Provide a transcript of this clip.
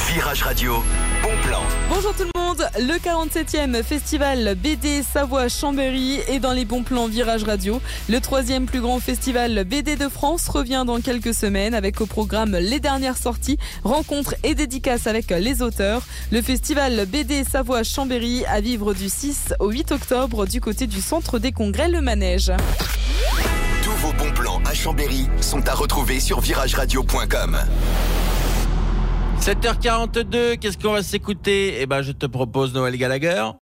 Virage Radio, bon plan. Bonjour tout le monde, le 47e festival BD Savoie-Chambéry est dans les bons plans Virage Radio. Le 3e plus grand festival BD de France revient dans quelques semaines avec au programme les dernières sorties, rencontres et dédicaces avec les auteurs. Le festival BD Savoie-Chambéry à vivre du 6 au 8 octobre du côté du centre des congrès Le Manège. Tous vos bons plans à Chambéry sont à retrouver sur virageradio.com. 7h42, qu'est-ce qu'on va s'écouter ? Je te propose Noël Gallagher.